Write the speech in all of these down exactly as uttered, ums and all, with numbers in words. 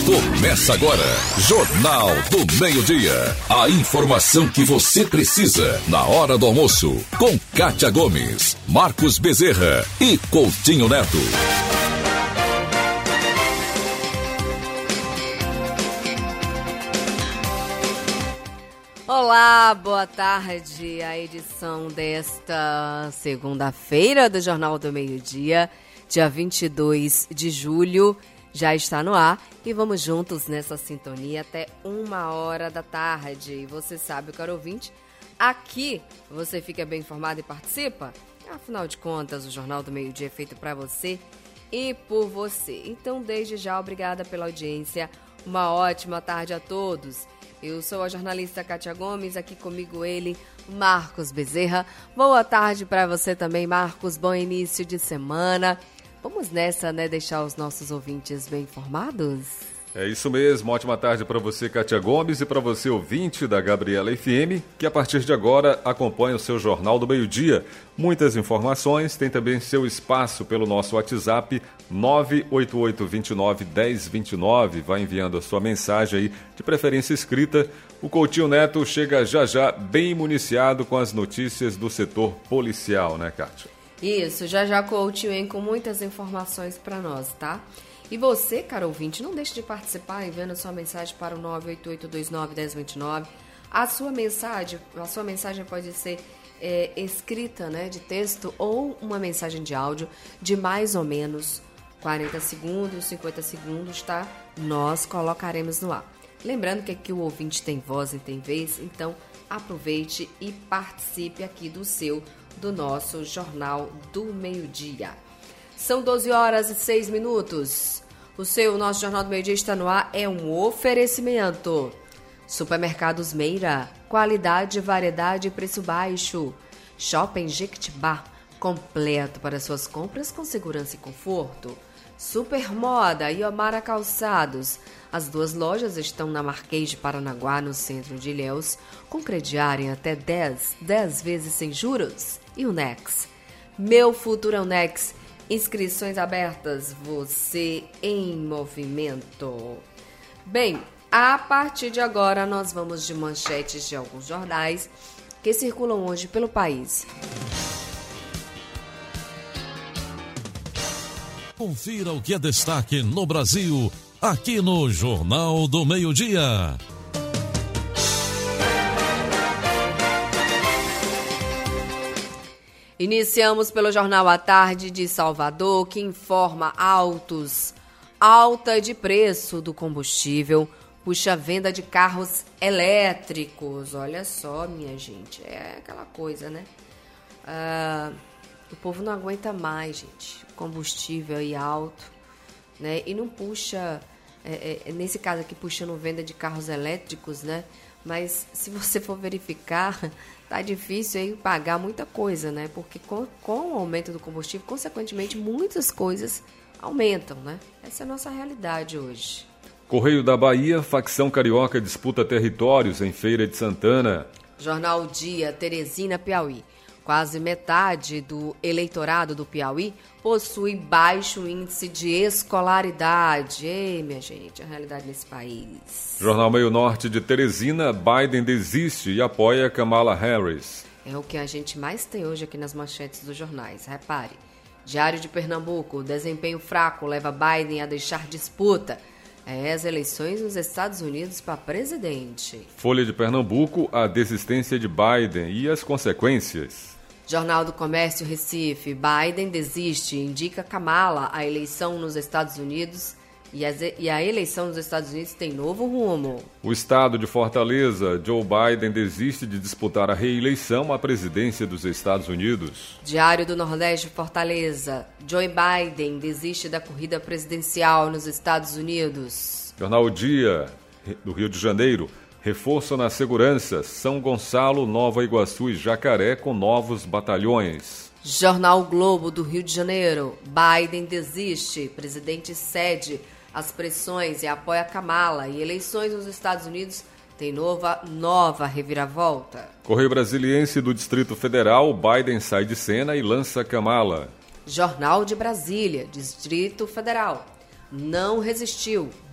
Começa agora, Jornal do Meio-Dia. A informação que você precisa na hora do almoço. Com Kátia Gomes, Marcos Bezerra e Coutinho Neto. Olá, boa tarde. A edição desta segunda-feira do Jornal do Meio-Dia, dia vinte e dois de julho, já está no ar e vamos juntos nessa sintonia até uma hora da tarde. E você sabe, caro ouvinte, aqui você fica bem informado e participa. Afinal de contas, o Jornal do Meio-Dia é feito para você e por você. Então, desde já, obrigada pela audiência. Uma ótima tarde a todos. Eu sou a jornalista Kátia Gomes, aqui comigo ele, Marcos Bezerra. Boa tarde para você também, Marcos. Bom início de semana. Vamos nessa, né? Deixar os nossos ouvintes bem informados? É isso mesmo. Ótima tarde para você, Kátia Gomes, e para você, ouvinte da Gabriela F M, que a partir de agora acompanha o seu Jornal do Meio-Dia. Muitas informações, tem também seu espaço pelo nosso WhatsApp nove oito oito, dois nove, um zero dois nove. Vai enviando a sua mensagem aí, de preferência escrita. O Coutinho Neto chega já já bem municiado com as notícias do setor policial, né, Kátia? Isso, já já Coutinho vem com muitas informações para nós, tá? E você, caro ouvinte, não deixe de participar enviando a sua mensagem para o nove oito oito, dois nove, um zero dois nove. A sua mensagem, a sua mensagem pode ser é, escrita, né, de texto, ou uma mensagem de áudio de mais ou menos quarenta segundos, cinquenta segundos, tá? Nós colocaremos no ar. Lembrando que aqui o ouvinte tem voz e tem vez, então aproveite e participe aqui do seu, do nosso Jornal do Meio-Dia. São doze horas e seis minutos. O seu, o nosso Jornal do Meio-Dia está no ar, é um oferecimento. Supermercados Meira, qualidade, variedade e preço baixo. Shopping Jequitibá, completo para suas compras com segurança e conforto. Supermoda e Omara Calçados. As duas lojas estão na Marquês de Paranaguá, no centro de Ilhéus, com crediário em até dez, dez vezes sem juros. E o Nex. Meu Futuro é o Nex. Inscrições abertas, você em movimento. Bem, a partir de agora nós vamos de manchetes de alguns jornais que circulam hoje pelo país. Confira o que é destaque no Brasil, aqui no Jornal do Meio-Dia. Iniciamos pelo Jornal à Tarde de Salvador, que informa altos, alta de preço do combustível, puxa a venda de carros elétricos. Olha só, minha gente, é aquela coisa, né? Ah, o povo não aguenta mais, gente. O combustível aí alto, né? E não puxa, é, é, nesse caso aqui, puxando venda de carros elétricos, né? Mas se você for verificar, tá difícil aí pagar muita coisa, né? Porque com, com o aumento do combustível, consequentemente, muitas coisas aumentam, né? Essa é a nossa realidade hoje. Correio da Bahia, facção carioca disputa territórios em Feira de Santana. Jornal Dia, Teresina, Piauí. Quase metade do eleitorado do Piauí possui baixo índice de escolaridade. Ei, minha gente, a realidade nesse país. Jornal Meio Norte de Teresina, Biden desiste e apoia Kamala Harris. É o que a gente mais tem hoje aqui nas manchetes dos jornais, repare. Diário de Pernambuco, desempenho fraco leva Biden a deixar disputa. É as eleições nos Estados Unidos para presidente. Folha de Pernambuco, a desistência de Biden e as consequências. Jornal do Comércio Recife, Biden desiste, indica Kamala a eleição nos Estados Unidos e, as, e a eleição nos Estados Unidos tem novo rumo. O estado de Fortaleza, Joe Biden desiste de disputar a reeleição à presidência dos Estados Unidos. Diário do Nordeste, Fortaleza, Joe Biden desiste da corrida presidencial nos Estados Unidos. Jornal Dia, do Rio de Janeiro, reforço na segurança, São Gonçalo, Nova Iguaçu e Jacaré com novos batalhões. Jornal Globo do Rio de Janeiro, Biden desiste, presidente cede às pressões e apoia Kamala e eleições nos Estados Unidos tem nova, nova reviravolta. Correio Brasiliense do Distrito Federal, Biden sai de cena e lança Kamala. Jornal de Brasília, Distrito Federal. Não resistiu.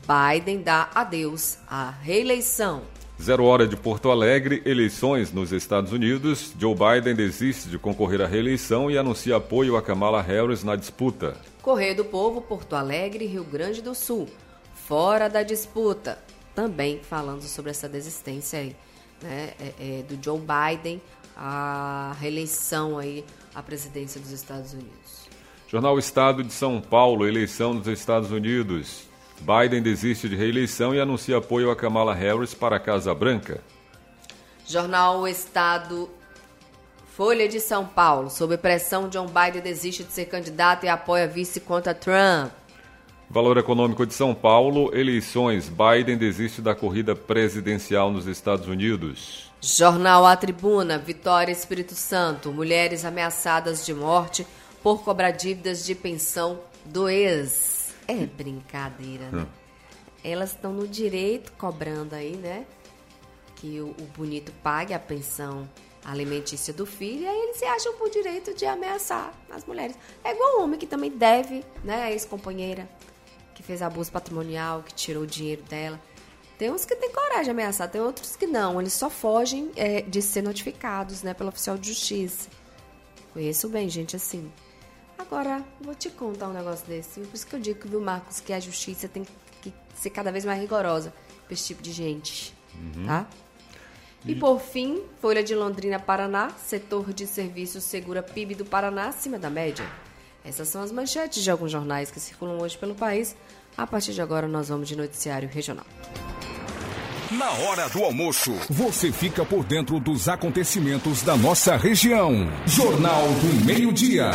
Biden dá adeus à reeleição. Zero hora de Porto Alegre, eleições nos Estados Unidos. Joe Biden desiste de concorrer à reeleição e anuncia apoio a Kamala Harris na disputa. Correio do Povo, Porto Alegre, Rio Grande do Sul, fora da disputa. Também falando sobre essa desistência aí, né, é, é, do Joe Biden, a reeleição aí à presidência dos Estados Unidos. Jornal Estado de São Paulo, eleição nos Estados Unidos. Biden desiste de reeleição e anuncia apoio a Kamala Harris para a Casa Branca. Jornal Estado, Folha de São Paulo, sob pressão, Joe Biden desiste de ser candidato e apoia vice contra Trump. Valor Econômico de São Paulo, eleições, Biden desiste da corrida presidencial nos Estados Unidos. Jornal A Tribuna, Vitória Espírito Santo, mulheres ameaçadas de morte por cobrar dívidas de pensão do ex. É brincadeira, né? Hum. Elas estão no direito cobrando aí, né? Que o, o bonito pague a pensão alimentícia do filho, e aí eles se acham por direito de ameaçar as mulheres. É igual o homem que também deve, né? A ex-companheira que fez abuso patrimonial, que tirou o dinheiro dela. Tem uns que têm coragem de ameaçar, tem outros que não. Eles só fogem é, de ser notificados, né, pelo oficial de justiça. Conheço bem gente assim. Agora, vou te contar um negócio desse. Por isso que eu digo, viu, Marcos, que a justiça tem que ser cada vez mais rigorosa para esse tipo de gente, uhum. tá? E, e por fim, Folha de Londrina, Paraná, setor de serviços segura P I B do Paraná acima da média. Essas são as manchetes de alguns jornais que circulam hoje pelo país. A partir de agora, nós vamos de noticiário regional. Na hora do almoço, você fica por dentro dos acontecimentos da nossa região. Jornal do Meio-Dia.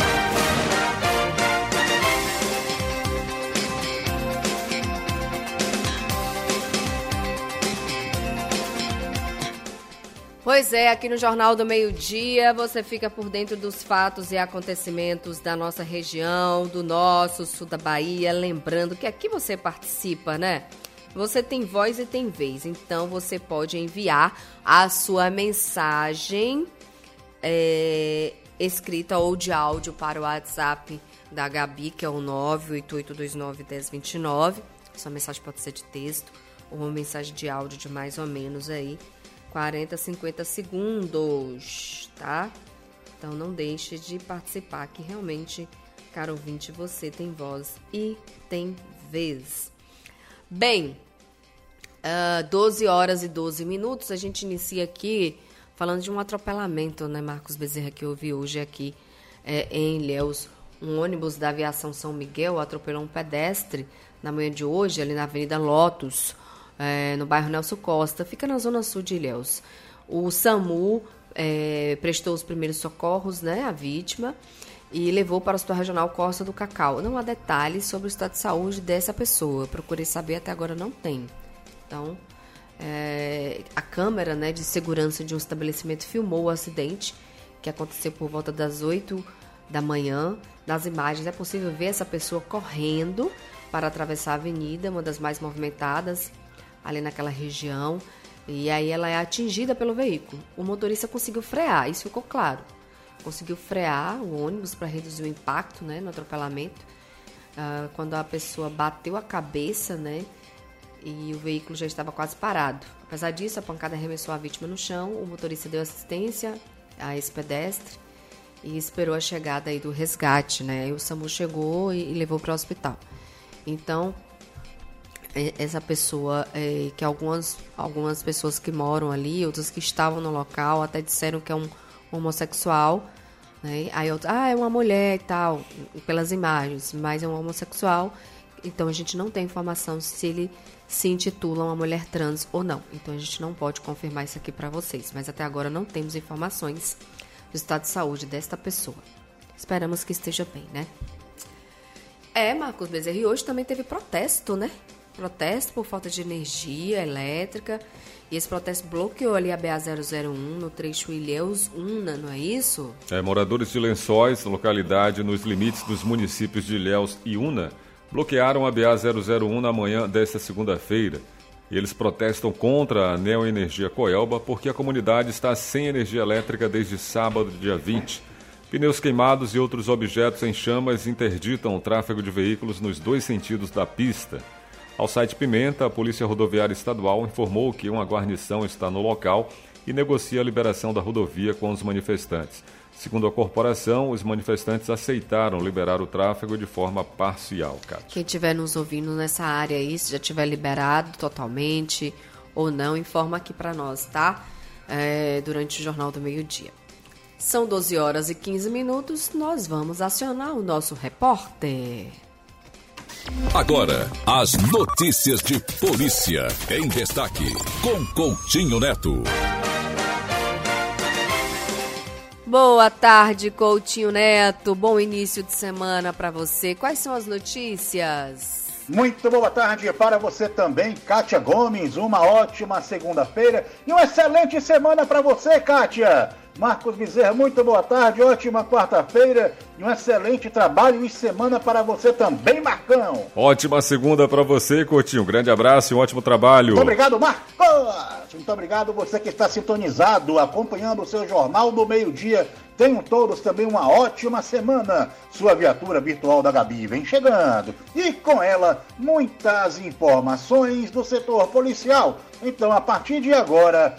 Pois é, aqui no Jornal do Meio-Dia você fica por dentro dos fatos e acontecimentos da nossa região, do nosso sul da Bahia. Lembrando que aqui você participa, né? Você tem voz e tem vez, então você pode enviar a sua mensagem é, escrita ou de áudio para o WhatsApp da Gabi, que é o nove oito oito dois nove um zero dois nove. Sua mensagem pode ser de texto ou uma mensagem de áudio de mais ou menos aí quarenta, cinquenta segundos, tá? Então não deixe de participar, que realmente, caro ouvinte, você tem voz e tem vez. Bem, uh, doze horas e doze minutos, a gente inicia aqui falando de um atropelamento, né, Marcos Bezerra, que eu vi hoje aqui é, em Ilhéus. Um ônibus da Aviação São Miguel atropelou um pedestre na manhã de hoje, ali na Avenida Lotus, é, no bairro Nelson Costa, fica na zona sul de Ilhéus. O SAMU é, prestou os primeiros socorros, né, à vítima, e levou para o Hospital Regional Costa do Cacau. Não há detalhes sobre o estado de saúde dessa pessoa. Eu procurei saber, até agora não tem. Então, é, a câmera, né, de segurança de um estabelecimento filmou o acidente, que aconteceu por volta das oito da manhã. Nas imagens é possível ver essa pessoa correndo para atravessar a avenida, uma das mais movimentadas ali naquela região. E aí ela é atingida pelo veículo. O motorista conseguiu frear, isso ficou claro. Conseguiu frear o ônibus para reduzir o impacto, né, no atropelamento. Uh, quando a pessoa bateu a cabeça, né, e o veículo já estava quase parado. Apesar disso, a pancada arremessou a vítima no chão. O motorista deu assistência a esse pedestre e esperou a chegada aí do resgate, né? Aí o SAMU chegou e, e levou para o hospital. Então, essa pessoa, é, que algumas, algumas pessoas que moram ali, outras que estavam no local, até disseram que é um homossexual, né? Aí outro, ah, é uma mulher e tal, pelas imagens, mas é um homossexual. Então a gente não tem informação se ele se intitula uma mulher trans ou não. Então a gente não pode confirmar isso aqui para vocês, mas até agora não temos informações do estado de saúde desta pessoa. Esperamos que esteja bem, né? É, Marcos Bezerra, e hoje também teve protesto, né? Protesto por falta de energia elétrica. E esse protesto bloqueou ali a B A zero zero um no trecho Ilhéus-Una, não é isso? É, moradores de Lençóis, localidade nos limites dos municípios de Ilhéus e Una, bloquearam a B A zero zero um na manhã desta segunda-feira. Eles protestam contra a Neoenergia Coelba porque a comunidade está sem energia elétrica desde sábado, dia vinte. Pneus queimados e outros objetos em chamas interditam o tráfego de veículos nos dois sentidos da pista. Ao site Pimenta, a Polícia Rodoviária Estadual informou que uma guarnição está no local e negocia a liberação da rodovia com os manifestantes. Segundo a corporação, os manifestantes aceitaram liberar o tráfego de forma parcial, Cátia. Quem estiver nos ouvindo nessa área aí, se já tiver liberado totalmente ou não, informa aqui para nós, tá? É, durante o Jornal do Meio-Dia. São doze horas e quinze minutos, nós vamos acionar o nosso repórter. Agora, as notícias de polícia em destaque, com Coutinho Neto. Boa tarde, Coutinho Neto. Bom início de semana para você. Quais são as notícias? Muito boa tarde para você também, Kátia Gomes. Uma ótima segunda-feira e uma excelente semana para você, Kátia. Marcos Bezerra, muito boa tarde, ótima quarta-feira e um excelente trabalho e semana para você também, Marcão. Ótima segunda para você, Coutinho. Grande abraço e um ótimo trabalho. Muito obrigado, Marcos. Muito obrigado você que está sintonizado, acompanhando o seu Jornal do Meio-Dia. Tenham todos também uma ótima semana. Sua viatura virtual da Gabi vem chegando. E com ela, muitas informações do setor policial. Então, a partir de agora,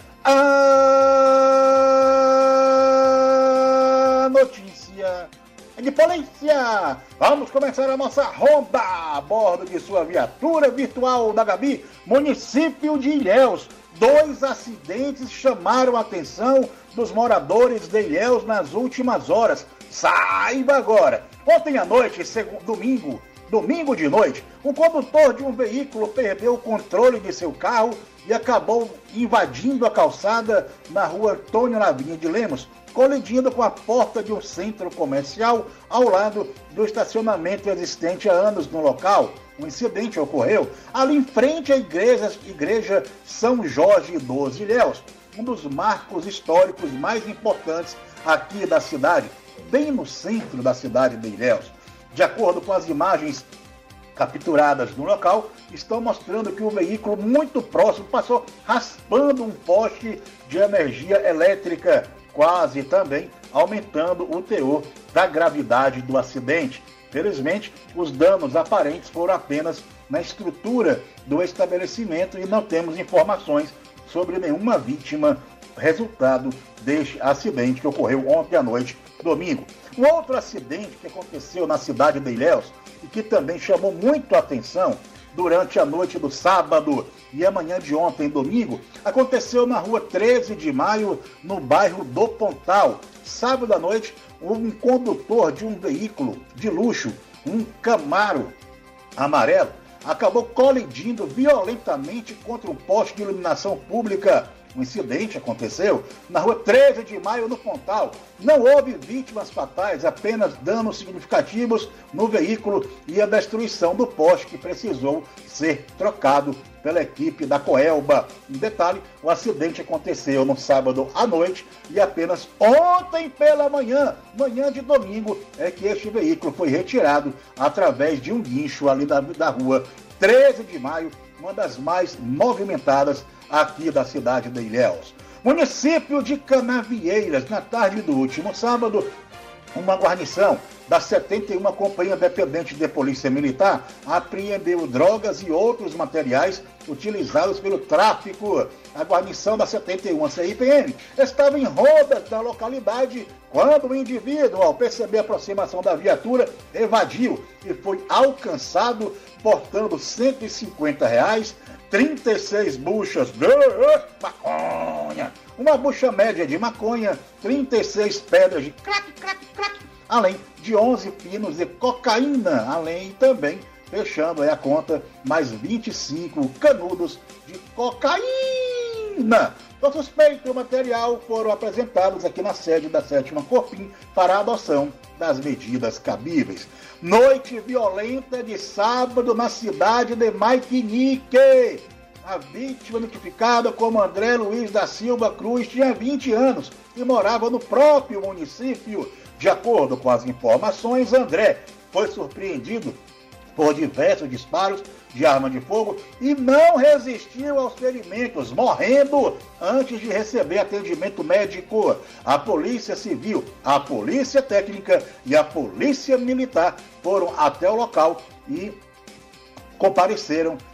a notícia de polícia. Vamos começar a nossa ronda a bordo de sua viatura virtual da Gabi, município de Ilhéus. Dois acidentes chamaram a atenção dos moradores de Ilhéus nas últimas horas. Saiba agora. Ontem à noite, segundo, domingo, domingo de noite, um condutor de um veículo perdeu o controle de seu carro e acabou invadindo a calçada na rua Antônio Lavinha de Lemos, colidindo com a porta de um centro comercial ao lado do estacionamento existente há anos no local. O incidente ocorreu ali em frente à igreja, igreja São Jorge dos Ilhéus, um dos marcos históricos mais importantes aqui da cidade, bem no centro da cidade de Ilhéus. De acordo com as imagens capturadas no local, estão mostrando que o veículo muito próximo passou raspando um poste de energia elétrica, quase também aumentando o teor da gravidade do acidente. Felizmente, os danos aparentes foram apenas na estrutura do estabelecimento e não temos informações sobre nenhuma vítima resultado deste acidente que ocorreu ontem à noite, domingo. Um outro acidente que aconteceu na cidade de Ilhéus e que também chamou muito a atenção durante a noite do sábado e a manhã de ontem, domingo, aconteceu na rua treze de maio, no bairro do Pontal. Sábado à noite, um condutor de um veículo de luxo, um Camaro amarelo, acabou colidindo violentamente contra um poste de iluminação pública. O incidente aconteceu na rua treze de maio, no Pontal. Não houve vítimas fatais, apenas danos significativos no veículo e a destruição do poste que precisou ser trocado pela equipe da Coelba. Um detalhe, o acidente aconteceu no sábado à noite e apenas ontem pela manhã, manhã de domingo, é que este veículo foi retirado através de um guincho ali da, da rua treze de maio, uma das mais movimentadas aqui da cidade de Ilhéus. Município de Canavieiras, na tarde do último sábado, uma guarnição da setenta e uma Companhia Dependente de Polícia Militar apreendeu drogas e outros materiais utilizados pelo tráfico. A guarnição da setenta e uma C I P M estava em rodas da localidade quando o indivíduo, ao perceber a aproximação da viatura, evadiu e foi alcançado portando cento e cinquenta reais, trinta e seis buchas de maconha, uma bucha média de maconha, trinta e seis pedras de crack, crack, crack, além de onze pinos de cocaína, além também, fechando aí a conta, mais vinte e cinco canudos de cocaína. O suspeito e o material foram apresentados aqui na sede da sétima Corpim para a adoção das medidas cabíveis. Noite violenta de sábado na cidade de Maipinique. A vítima, notificada como André Luiz da Silva Cruz, tinha vinte anos e morava no próprio município. De acordo com as informações, André foi surpreendido por diversos disparos de arma de fogo e não resistiu aos ferimentos, morrendo antes de receber atendimento médico. A Polícia Civil, a Polícia Técnica e a Polícia Militar foram até o local e compareceram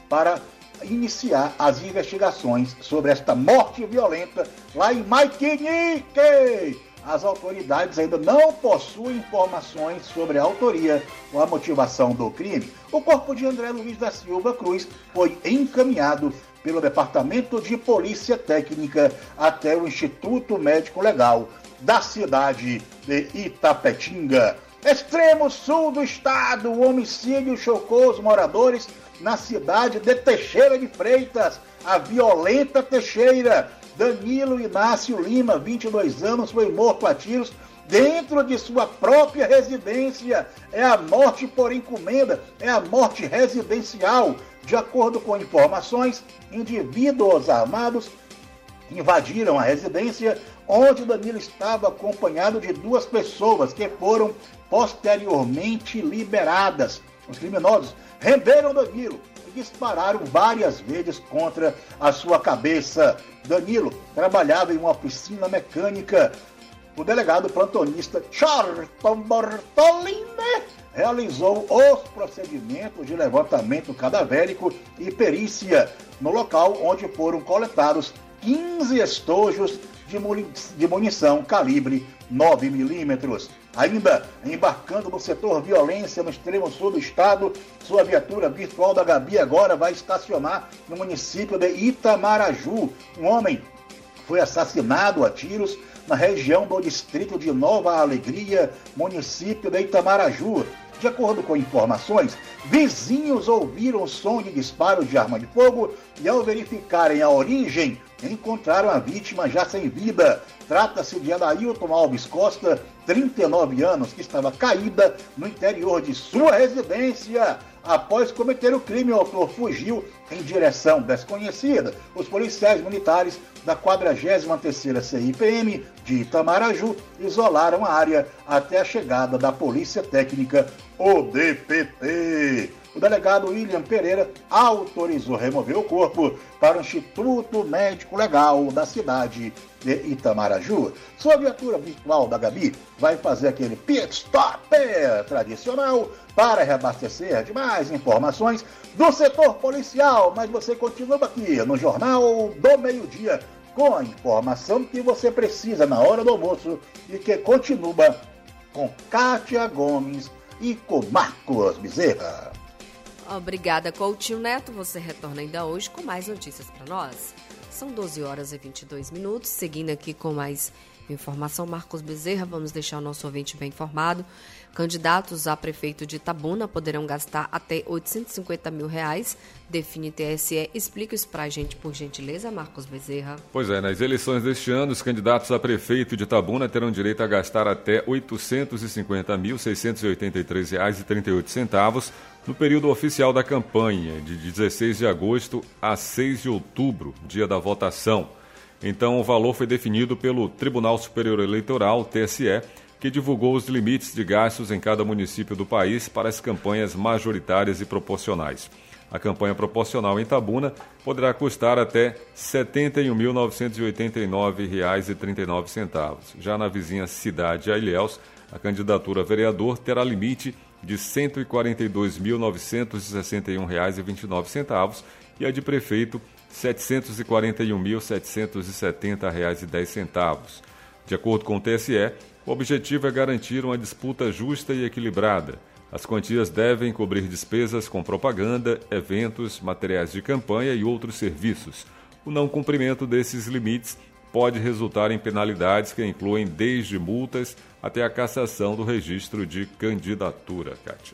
para iniciar as investigações sobre esta morte violenta lá em Maiquinique. As autoridades ainda não possuem informações sobre a autoria ou a motivação do crime. O corpo de André Luiz da Silva Cruz foi encaminhado pelo Departamento de Polícia Técnica até o Instituto Médico Legal da cidade de Itapetinga. Extremo sul do estado, o homicídio chocou os moradores na cidade de Teixeira de Freitas. A violenta Teixeira, Danilo Inácio Lima, vinte e dois anos, foi morto a tiros dentro de sua própria residência. É a morte por encomenda, é a morte residencial. De acordo com informações, indivíduos armados invadiram a residência onde Danilo estava acompanhado de duas pessoas que foram posteriormente liberadas. Os criminosos renderam Danilo e dispararam várias vezes contra a sua cabeça. Danilo trabalhava em uma oficina mecânica. O delegado plantonista Charlton Bortolini realizou os procedimentos de levantamento cadavérico e perícia no local onde foram coletados quinze estojos de, muni- de munição calibre nove milímetros. Ainda embarcando no setor violência no extremo sul do estado, sua viatura virtual da Gabi agora vai estacionar no município de Itamaraju. Um homem foi assassinado a tiros na região do distrito de Nova Alegria, município de Itamaraju. De acordo com informações, vizinhos ouviram o som de disparos de arma de fogo e, ao verificarem a origem, encontraram a vítima já sem vida. Trata-se de Adailton Alves Costa, trinta e nove anos, que estava caída no interior de sua residência. Após cometer o crime, o autor fugiu em direção desconhecida. Os policiais militares da quadragésima terceira C I P M de Itamaraju isolaram a área até a chegada da Polícia Técnica, o D P T. O delegado William Pereira autorizou remover o corpo para o Instituto Médico Legal da cidade de Itamaraju. Sua viatura virtual da Gabi vai fazer aquele pit stop tradicional para reabastecer de mais informações do setor policial, mas você continua aqui no Jornal do Meio-Dia com a informação que você precisa na hora do almoço e que continua com Kátia Gomes e com Marcos Bezerra. Obrigada, Coutinho Neto. Você retorna ainda hoje com mais notícias para nós. São doze horas e vinte e dois minutos. Seguindo aqui com mais informação, Marcos Bezerra, vamos deixar o nosso ouvinte bem informado. Candidatos a prefeito de Itabuna poderão gastar até oitocentos e cinquenta mil reais, define T S E. Explica isso para a gente, por gentileza, Marcos Bezerra. Pois é, nas eleições deste ano, os candidatos a prefeito de Itabuna terão direito a gastar até oitocentos e cinquenta mil, seiscentos e oitenta e três reais e trinta e oito centavos no período oficial da campanha, de dezesseis de agosto a seis de outubro, dia da votação. Então, o valor foi definido pelo Tribunal Superior Eleitoral, T S E, que divulgou os limites de gastos em cada município do país para as campanhas majoritárias e proporcionais. A campanha proporcional em Itabuna poderá custar até setenta e um mil, novecentos e oitenta e nove reais e trinta e nove centavos. Já na vizinha cidade de Ilhéus, a candidatura a vereador terá limite de cento e quarenta e dois mil, novecentos e sessenta e um reais e vinte e nove centavos e a de prefeito setecentos e quarenta e um mil, setecentos e setenta reais e dez centavos. De acordo com o T S E, o objetivo é garantir uma disputa justa e equilibrada. As quantias devem cobrir despesas com propaganda, eventos, materiais de campanha e outros serviços. O não cumprimento desses limites pode resultar em penalidades que incluem desde multas até a cassação do registro de candidatura, Kátia.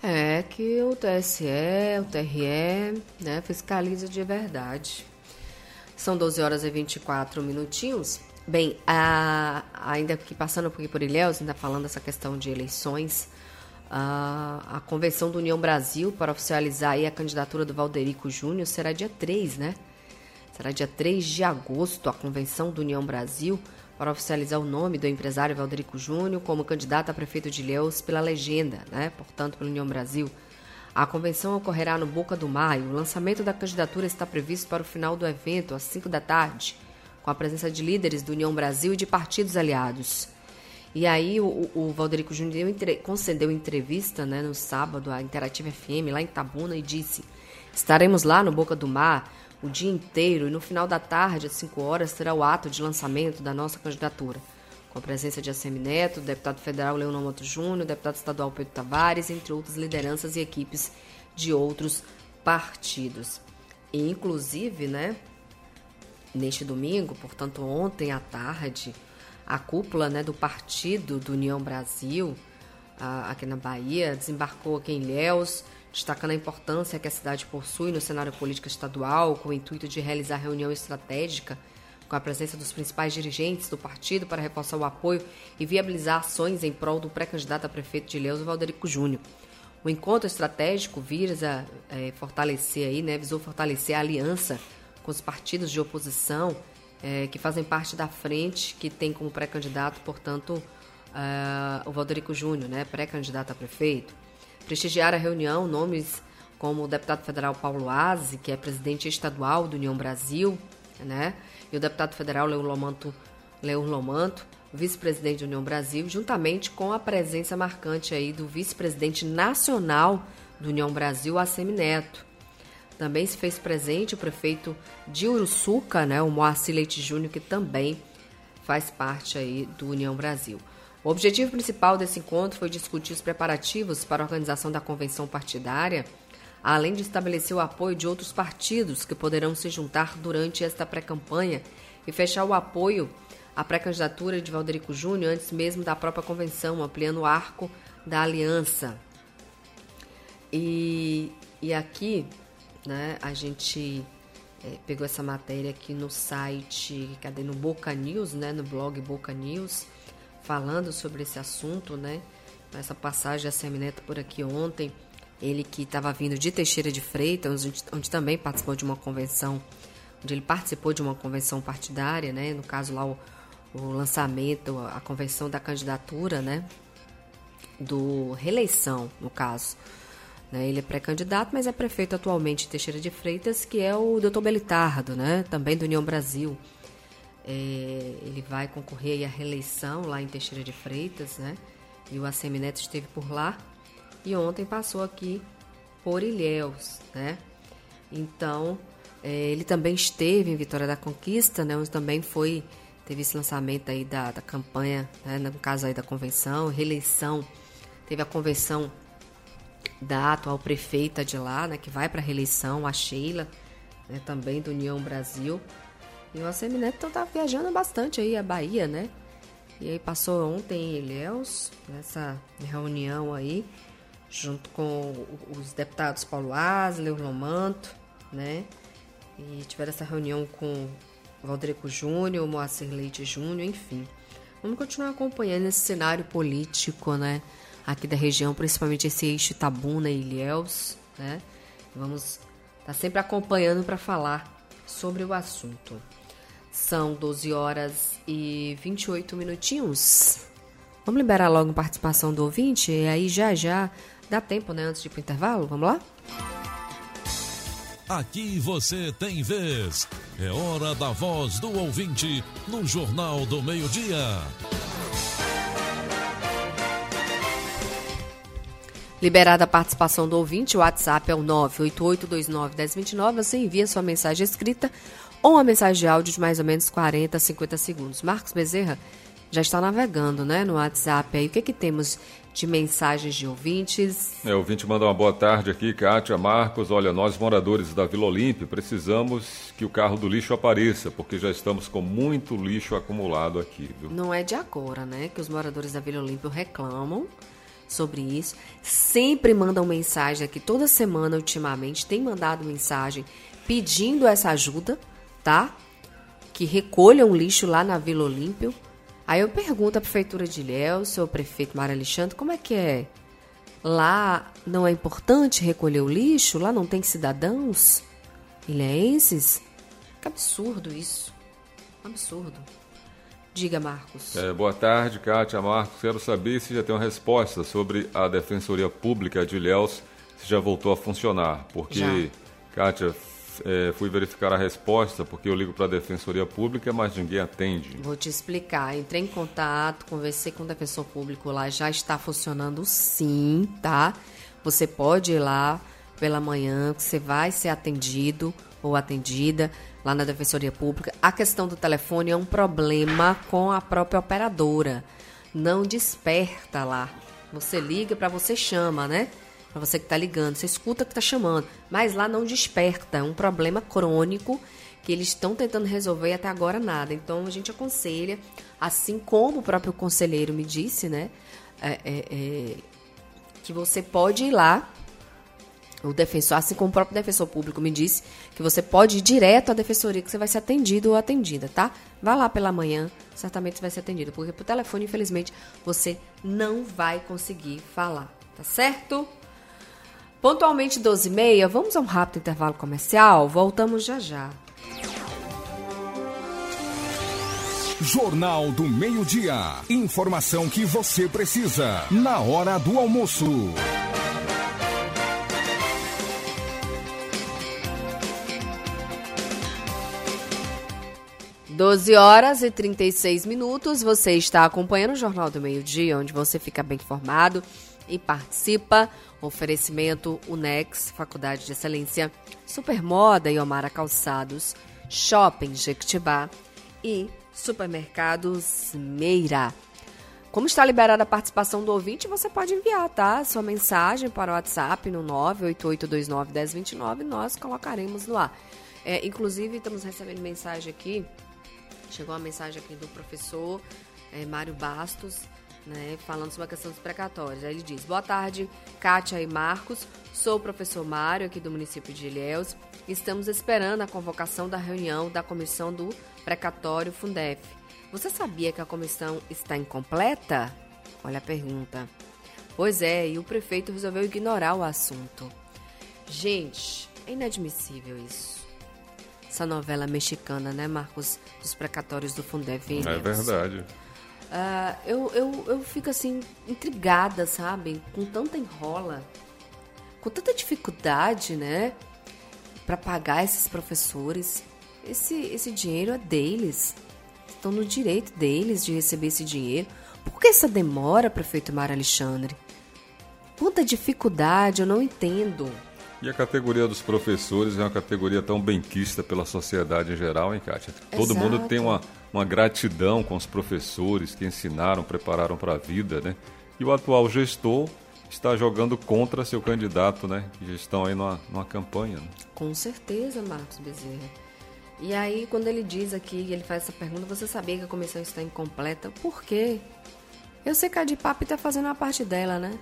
É que o T S E, o T R E, né, fiscaliza de verdade. São doze horas e vinte e quatro minutinhos. Bem, a, ainda aqui passando aqui por Ilhéus, ainda falando dessa questão de eleições, a, a Convenção do União Brasil para oficializar aí a candidatura do Valderico Júnior será dia três, né? Será dia três de agosto a Convenção do União Brasil para oficializar o nome do empresário Valderico Júnior como candidato a prefeito de Ilhéus pela legenda, né? Portanto, pela União Brasil. A convenção ocorrerá no Boca do Maio. O lançamento da candidatura está previsto para o final do evento, às cinco da tarde, com a presença de líderes do União Brasil e de partidos aliados. E aí o, o Valderico Júnior concedeu entrevista, né, no sábado à Interativa F M, lá em Itabuna, e disse: Estaremos lá no Boca do Mar o dia inteiro e no final da tarde, às cinco horas, terá o ato de lançamento da nossa candidatura, com a presença de Assemineto, deputado federal Leonor Moto Júnior, deputado estadual Pedro Tavares, entre outras lideranças e equipes de outros partidos. E, inclusive, né, neste domingo, portanto ontem à tarde, a cúpula, né, do partido do União Brasil, a, aqui na Bahia, desembarcou aqui em Ilhéus, destacando a importância que a cidade possui no cenário político estadual, com o intuito de realizar reunião estratégica com a presença dos principais dirigentes do partido para reforçar o apoio e viabilizar ações em prol do pré-candidato a prefeito de Ilhéus, Valderico Júnior. O encontro estratégico visa é, fortalecer aí, né, visou fortalecer a aliança com os partidos de oposição é, que fazem parte da frente, que tem como pré-candidato, portanto, uh, o Valderico Júnior, né, pré-candidato a prefeito. Prestigiar a reunião nomes como o deputado federal Paulo Aze, que é presidente estadual do União Brasil, né, e o deputado federal Leor Lomanto, Leor Lomanto, vice-presidente da União Brasil, juntamente com a presença marcante aí do vice-presidente nacional do União Brasil, Assemineto. Também se fez presente o prefeito de Uruçuca, né, o Moacir Leite Júnior, que também faz parte aí do União Brasil. O objetivo principal desse encontro foi discutir os preparativos para a organização da convenção partidária, além de estabelecer o apoio de outros partidos que poderão se juntar durante esta pré-campanha e fechar o apoio à pré-candidatura de Valderico Júnior antes mesmo da própria convenção, ampliando o arco da aliança. E, e aqui, né, a gente é, pegou essa matéria aqui no site, cadê, no Boca News, né, no blog Boca News, falando sobre esse assunto, né, essa passagem de Assemineto por aqui ontem, ele que estava vindo de Teixeira de Freitas, onde, onde também participou de uma convenção, onde ele participou de uma convenção partidária, né, no caso lá o, o lançamento, a convenção da candidatura, né, do reeleição, no caso. Né, ele é pré-candidato, mas é prefeito atualmente de Teixeira de Freitas, que é o doutor Belitardo, né, também do União Brasil. É, ele vai concorrer aí à reeleição lá em Teixeira de Freitas, né? E o Assemineto esteve por lá e ontem passou aqui por Ilhéus, né? Então, é, ele também esteve em Vitória da Conquista, né? Onde também foi, teve esse lançamento aí da, da campanha, né? No caso aí da convenção, reeleição. Teve a convenção da atual prefeita de lá, né? Que vai para a reeleição, a Sheila, né? Também do União Brasil. E o Assemineto então, tá viajando bastante aí a Bahia, né? E aí passou ontem em Ilhéus, nessa reunião aí, junto com os deputados Paulo Aze, Leor Lomanto, né? E tiveram essa reunião com o Valderico Júnior, o Moacir Leite Júnior, enfim. Vamos continuar acompanhando esse cenário político, né? Aqui da região, principalmente esse eixo Itabuna e Ilhéus, né? Vamos estar tá sempre acompanhando para falar sobre o assunto. São doze horas e vinte e oito minutinhos. Vamos liberar logo a participação do ouvinte? E aí já já dá tempo, né? Antes de ir pro intervalo, vamos lá? Aqui você tem vez. É hora da voz do ouvinte no Jornal do Meio-Dia. Liberada a participação do ouvinte, o WhatsApp é o nove oito oito dois nove um zero dois nove. Você envia sua mensagem escrita ou uma mensagem de áudio de mais ou menos quarenta, cinquenta segundos. Marcos Bezerra já está navegando, né, no WhatsApp aí. O que que temos de mensagens de ouvintes? É, o ouvinte manda uma boa tarde aqui, Kátia, Marcos. Olha, nós moradores da Vila Olímpia precisamos que o carro do lixo apareça, porque já estamos com muito lixo acumulado aqui, viu? Não é de agora, né, que os moradores da Vila Olímpia reclamam sobre isso. Sempre mandam mensagem aqui, toda semana ultimamente, tem mandado mensagem pedindo essa ajuda, tá? Que recolham lixo lá na Vila Olímpia. Aí eu pergunto à Prefeitura de Ilhéus, seu prefeito Mário Alexandre, como é que é? Lá não é importante recolher o lixo? Lá não tem cidadãos ilhéenses? Que absurdo isso. Absurdo. Diga, Marcos. É, boa tarde, Kátia, Marcos. Quero saber se já tem uma resposta sobre a Defensoria Pública de Ilhéus, se já voltou a funcionar. Porque, já. Kátia, é, fui verificar a resposta, porque eu ligo para a Defensoria Pública, mas ninguém atende. Vou te explicar. Entrei em contato, conversei com o defensor público lá, já está funcionando sim, tá? Você pode ir lá, pela manhã, que você vai ser atendido ou atendida lá na Defensoria Pública. A questão do telefone é um problema com a própria operadora. Não desperta lá. Você liga, para você chama, né? Para você que está ligando, você escuta que está chamando, mas lá não desperta. É um problema crônico que eles estão tentando resolver e até agora nada. Então a gente aconselha, assim como o próprio conselheiro me disse, né? É, é, é, que você pode ir lá, o defensor, assim como o próprio defensor público me disse, que você pode ir direto à defensoria, que você vai ser atendido ou atendida, tá? Vá lá pela manhã, certamente você vai ser atendido, porque por telefone, infelizmente, você não vai conseguir falar, tá certo? Pontualmente doze e meia, vamos a um rápido intervalo comercial, voltamos já já. Jornal do Meio-Dia. Informação que você precisa na hora do almoço. doze horas e trinta e seis minutos. Você está acompanhando o Jornal do Meio-Dia, onde você fica bem informado e participa. Oferecimento Unex, Faculdade de Excelência, Supermoda e Omara Calçados, Shopping Jequitibá e Supermercados Meira. Como está liberada a participação do ouvinte, você pode enviar, tá? Sua mensagem para o WhatsApp no nove oito oito dois nove um zero dois nove, nós colocaremos no ar. É, inclusive, estamos recebendo mensagem aqui, chegou uma mensagem aqui do professor é, Mário Bastos, né, falando sobre a questão dos precatórios. Aí ele diz: boa tarde, Kátia e Marcos, sou o professor Mário, aqui do município de Ilhéus. Estamos esperando a convocação da reunião da comissão do precatório Fundef. Você sabia que a comissão está incompleta? Olha a pergunta. Pois é, e o prefeito resolveu ignorar o assunto. Gente, é inadmissível isso. Essa novela mexicana, né, Marcos? Dos precatórios do Fundef. É verdade. Uh, eu, eu, eu fico assim, intrigada, sabe? Com tanta enrola, com tanta dificuldade, né? Para pagar esses professores. Esse, esse dinheiro é deles. Estão no direito deles de receber esse dinheiro. Por que essa demora, prefeito Mário Alexandre? Quanta dificuldade, eu não entendo. E a categoria dos professores é uma categoria tão benquista pela sociedade em geral, hein, Kátia? Todo Exato. mundo tem uma, uma gratidão com os professores que ensinaram, prepararam para a vida, né? E o atual gestor está jogando contra seu candidato, né? Que estão aí numa, numa campanha. Né? Com certeza, Marcos Bezerra. E aí, quando ele diz aqui, ele faz essa pergunta, você sabia que a comissão está incompleta? Por quê? Eu sei que a DIPAP está fazendo a parte dela, né?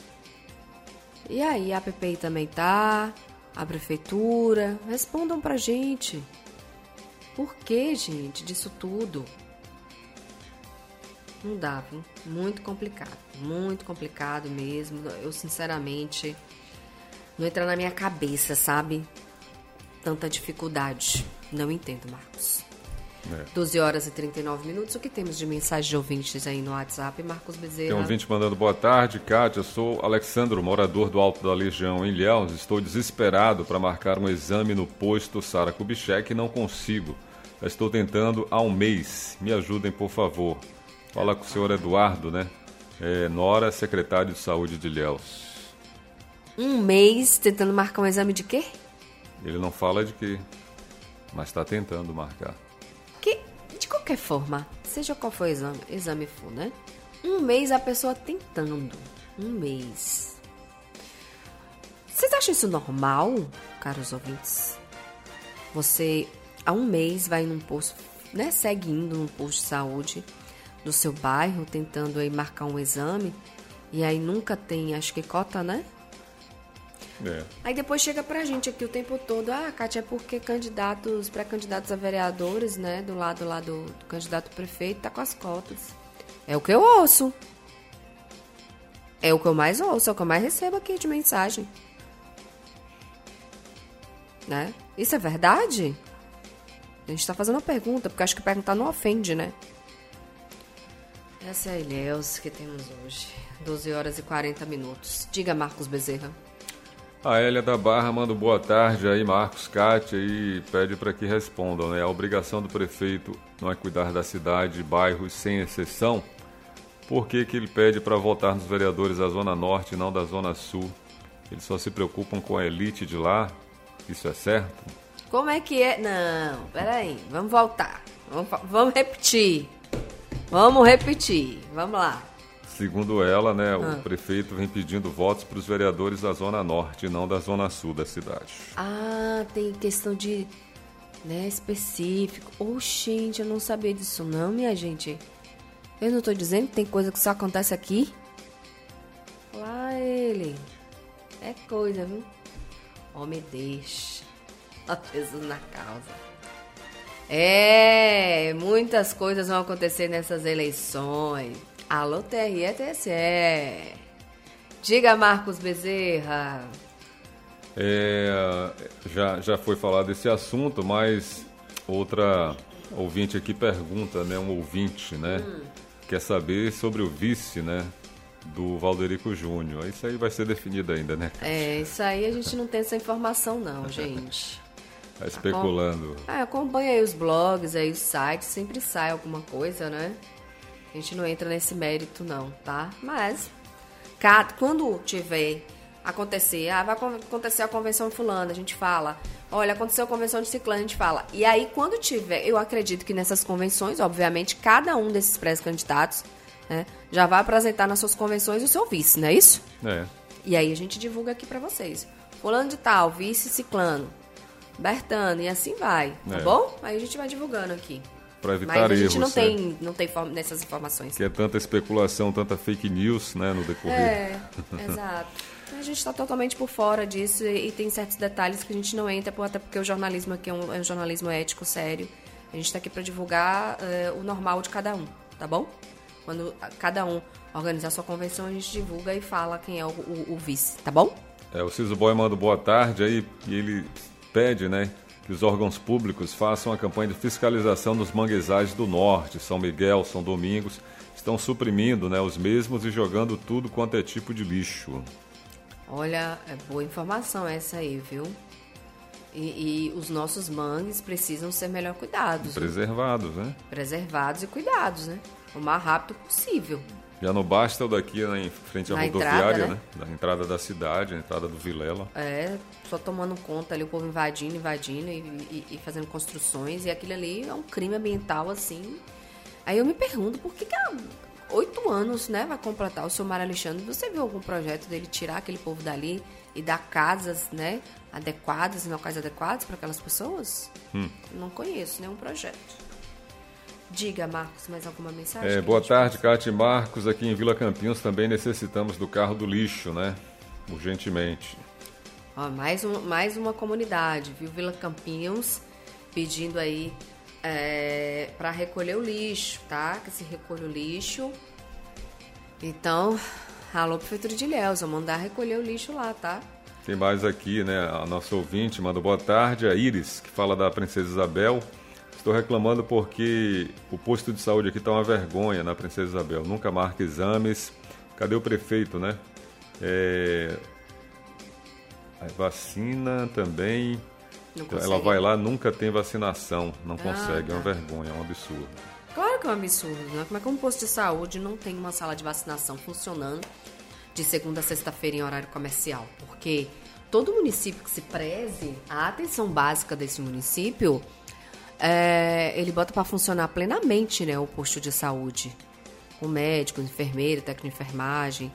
E aí, a P P I também tá, a prefeitura, respondam pra gente. Por que, gente, disso tudo? Não dá, viu? Muito complicado, muito complicado mesmo. Eu, sinceramente, não entra na minha cabeça, sabe? Tanta dificuldade. Não entendo, Marcos. É. doze horas e trinta e nove minutos. O que temos de mensagem de ouvintes aí no WhatsApp, Marcos Bezerra? Tem um ouvinte mandando boa tarde, Kátia. Sou Alexandro, morador do Alto da Legião, em Ilhéus. Estou desesperado para marcar um exame no posto Sara Kubitschek e não consigo. Já estou tentando há um mês. Me ajudem, por favor. Fala com o senhor Eduardo, né? É, Nora, secretário de Saúde de Ilhéus. Um mês tentando marcar um exame de quê? Ele não fala de quê, mas está tentando marcar. Que, de qualquer forma, seja qual for o exame, exame for, né? Um mês a pessoa tentando. Um mês. Vocês acham isso normal, caros ouvintes? Você, há um mês, vai num posto, né? Segue indo num posto de saúde do seu bairro, tentando aí marcar um exame, e aí nunca tem, acho que cota, né? É. Aí depois chega pra gente aqui o tempo todo, ah, Kátia, é porque candidatos, pré-candidatos a vereadores, né, do lado lá do, do candidato prefeito, tá com as cotas. É o que eu ouço. É o que eu mais ouço, é o que eu mais recebo aqui de mensagem. Né? Isso é verdade? A gente tá fazendo uma pergunta, porque acho que perguntar não ofende, né? Essa é a Ilhéus que temos hoje. doze horas e quarenta minutos. Diga, Marcos Bezerra. A Hélia da Barra manda boa tarde aí, Marcos, Kátia, e pede para que respondam, né? A obrigação do prefeito não é cuidar da cidade e bairros sem exceção. Por que que ele pede para votar nos vereadores da Zona Norte e não da Zona Sul? Eles só se preocupam com a elite de lá. Isso é certo? Como é que é? Não, peraí, vamos voltar. Vamos, vamos repetir. Vamos repetir. Vamos lá. Segundo ela, né, o Ah. prefeito vem pedindo votos para os vereadores da Zona Norte e não da Zona Sul da cidade. Ah, tem questão de, né, específico. Oh, gente, eu não sabia disso não, minha gente. Eu não tô dizendo que tem coisa que só acontece aqui? Lá ele. É coisa, viu? Homem, deixa. Ó, Jesus na causa. É, muitas coisas vão acontecer nessas eleições. Alô, T R E T S E. Diga, Marcos Bezerra. É, já, já foi falado desse assunto, mas outra ouvinte aqui pergunta, né, um ouvinte, né, hum. quer saber sobre o vice, né, do Valderico Júnior. Isso aí vai ser definido ainda, né, Cátia? É, isso aí a gente não tem essa informação não, gente. Tá especulando. Ah, acompanha aí os blogs, aí os sites, sempre sai alguma coisa, né? A gente não entra nesse mérito não, tá? Mas, quando tiver acontecer, ah, vai acontecer a convenção fulana, a gente fala, olha, aconteceu a convenção de ciclano, a gente fala. E aí, quando tiver, eu acredito que nessas convenções, obviamente, cada um desses pré-candidatos, né, já vai apresentar nas suas convenções o seu vice, não é isso? É. E aí a gente divulga aqui pra vocês. Fulano de tal, vice ciclano, Bertano, e assim vai, tá é. bom? Aí a gente vai divulgando aqui. Para evitar Mas a gente erros, não né? tem, não tem nessas informações. Que é tanta especulação, tanta fake news, né, no decorrer. É, exato. A gente está totalmente por fora disso e, e tem certos detalhes que a gente não entra, até porque o jornalismo aqui é um, é um jornalismo ético, sério. A gente está aqui para divulgar uh, o normal de cada um, tá bom? Quando cada um organizar sua convenção, a gente divulga e fala quem é o, o, o vice, tá bom? É, o Ciso Boy manda boa tarde aí e ele pede, né, que os órgãos públicos façam a campanha de fiscalização nos manguezais do Norte, São Miguel, São Domingos. Estão suprimindo, né, os mesmos e jogando tudo quanto é tipo de lixo. Olha, é boa informação essa aí, viu? E, e os nossos mangues precisam ser melhor cuidados. Preservados, né? né? Preservados e cuidados, né? O mais rápido possível. Já não basta o daqui, né, em frente à Na rodoviária, entrada, né? Da entrada da cidade, a entrada do Vilela. É, só tomando conta ali, o povo invadindo, invadindo e, e, e fazendo construções. E aquilo ali é um crime ambiental, assim. Aí eu me pergunto, por que que há oito anos, né, vai completar o seu Mário Alexandre? Você viu algum projeto dele tirar aquele povo dali e dar casas, né, adequadas, locais adequados para aquelas pessoas? Hum. Não conheço nenhum projeto. Diga, Marcos, mais alguma mensagem? É, boa tarde, Cátia e Marcos. Aqui em Vila Campinhos também necessitamos do carro do lixo, né? Urgentemente. Ó, mais, um, mais uma comunidade, viu? Vila Campinhos pedindo aí é, para recolher o lixo, tá? Que se recolhe o lixo. Então, alô, Prefeitura de Ilhéus, vou mandar recolher o lixo lá, tá? Tem mais aqui, né? A nossa ouvinte manda boa tarde, a Iris, que fala da Princesa Isabel. Estou reclamando porque o posto de saúde aqui está uma vergonha na Princesa Isabel. Nunca marca exames. Cadê o prefeito, né? É... A vacina também. Ela vai lá, nunca tem vacinação. Não consegue. Ah, tá. É uma vergonha, é um absurdo. Claro que é um absurdo, né? Como é que um posto de saúde não tem uma sala de vacinação funcionando de segunda a sexta-feira em horário comercial? Porque todo município que se preze a atenção básica desse município... É, ele bota para funcionar plenamente, né, o posto de saúde, com médico, enfermeiro, técnico de enfermagem,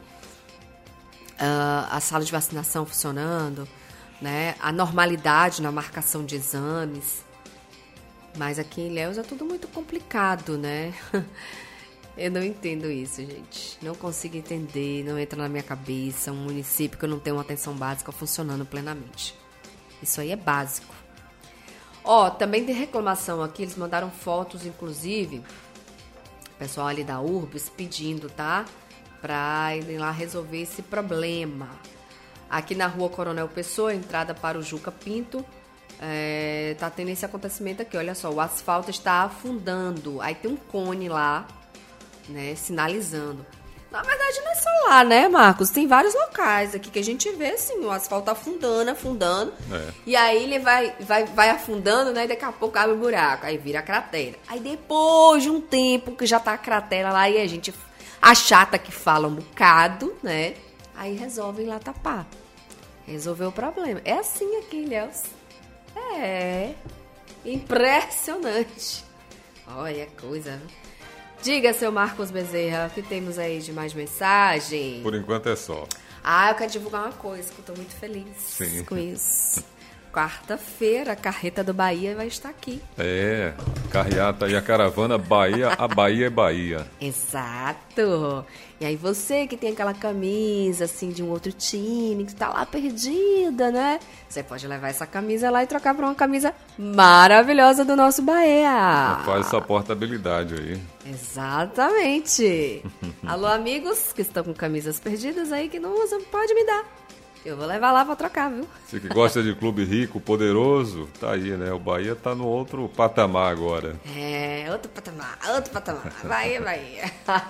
uh, a sala de vacinação funcionando, né, a normalidade na marcação de exames. Mas aqui em Ilhéus é tudo muito complicado, né? Eu não entendo isso, gente. Não consigo entender, não entra na minha cabeça um município que não tem uma atenção básica funcionando plenamente. Isso aí é básico. Ó, oh, também tem reclamação aqui, eles mandaram fotos, inclusive, o pessoal ali da Urbis pedindo, tá? Pra ir lá resolver esse problema. Aqui na rua Coronel Pessoa, entrada para o Juca Pinto, é, tá tendo esse acontecimento aqui, olha só, o asfalto está afundando, aí tem um cone lá, né, sinalizando. Na verdade não é só lá, né, Marcos? Tem vários locais aqui que a gente vê, assim, o asfalto afundando, afundando. É. E aí ele vai, vai, vai afundando, né? E daqui a pouco abre o buraco, aí vira a cratera. Aí depois de um tempo que já tá a cratera lá e a gente, a chata que fala um bocado, né? Aí resolvem lá tapar. resolveu o problema. É assim aqui, Ilhéus. É, impressionante. Olha a coisa. Diga, seu Marcos Bezerra, o que temos aí de mais mensagem? Por enquanto é só. Ah, eu quero divulgar uma coisa, que eu tô muito feliz Sim. com isso. Quarta-feira, a Carreta do Bahia vai estar aqui. É, carreata e a caravana Bahia, a Bahia é Bahia. Exato. E aí você que tem aquela camisa, assim, de um outro time, que tá lá perdida, né? Você pode levar essa camisa lá e trocar por uma camisa maravilhosa do nosso Bahia. Faz essa portabilidade aí. Exatamente. Alô, amigos que estão com camisas perdidas aí que não usam, pode me dar. Eu vou levar lá pra trocar, viu? Você que gosta de clube rico, poderoso, tá aí, né? O Bahia tá no outro patamar agora. É, outro patamar, outro patamar. Bahia, Bahia.